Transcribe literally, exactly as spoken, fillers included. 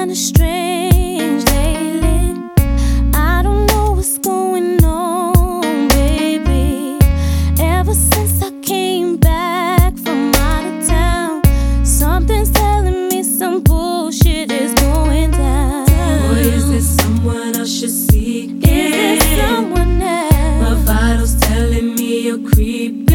kinda strange lately. I don't know what's going on, baby. Ever since I came back from out of town, something's telling me some bullshit is going down. Or is it someone else you're seeking? Is it someone else? My vitals telling me you're creeping.